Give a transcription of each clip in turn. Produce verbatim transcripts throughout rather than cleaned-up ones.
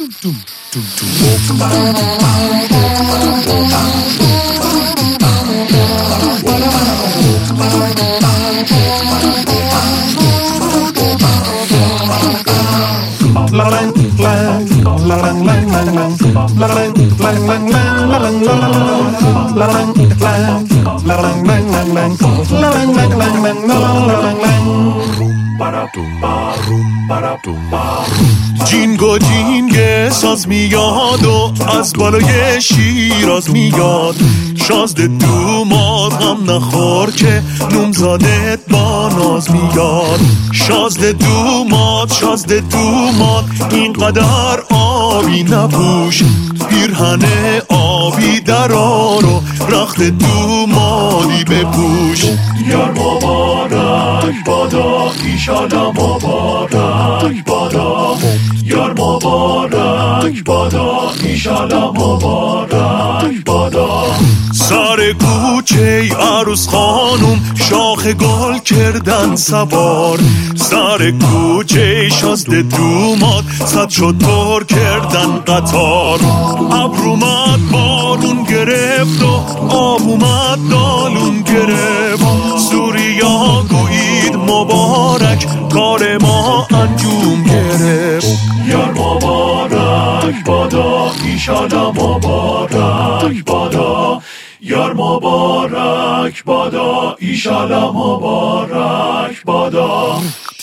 جینگو جینگ ساز میاد و از بالای شیراز میاد، شازده دوماد غم نخور که نومزادت با ناز میاد. شازده دوماد شازده دوماد اینقدر آبی نپوش، پیرهن آبی درار و رخت دومادی بپوش. یار مبارک بادا ایشالا مبارک بادا، یار مبارک بادا ایشالا مبارک بادا. سر کوچه عروس خانوم شاخ گل کردن سوار، سر کوچه شازده دوماد صد شتر کردن قطار. ابر اومد بارون گرفت و آب اومد دالون گرفت، سوریا گویید مبارک کار ما انجام گرفت. یار مبارک بادا ایشالا مبارک بادا، یار مبارک بادا ایشالا مبارک بادا.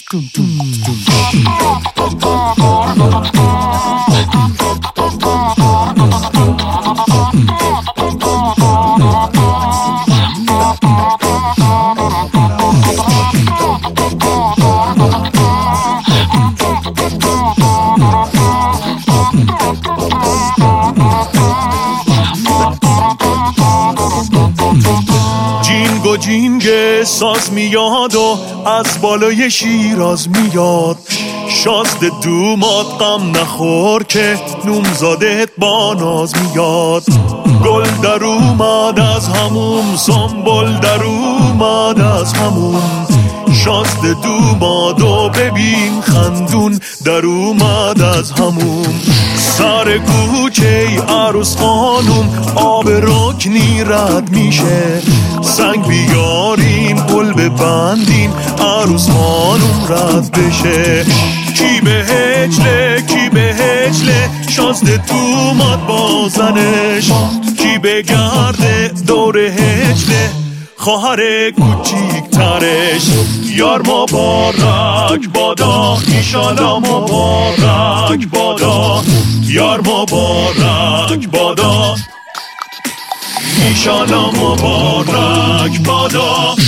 جینگو جینگ ساز میاد و از بالای شیراز میاد، شازده دوماد غم نخور که نومزادت با ناز میاد. گل در اومد از هموم، سنبل در اومد از هموم، شازده دوماد و ببین خندون در اومد از هموم. سر کوچه عروس خانوم آب رکنی رد میشه، سنگ بیارین پل ببندین عروس خانوم رد بشه. کی به هجله کی به هجله شازده دوماد با زنش، کی به گرده دور هجله خواهر کوچیک ترش. یار مبارک بادا ایشالا مبارک بادا، یار مبارک بادا ایشالا مبارک بادا.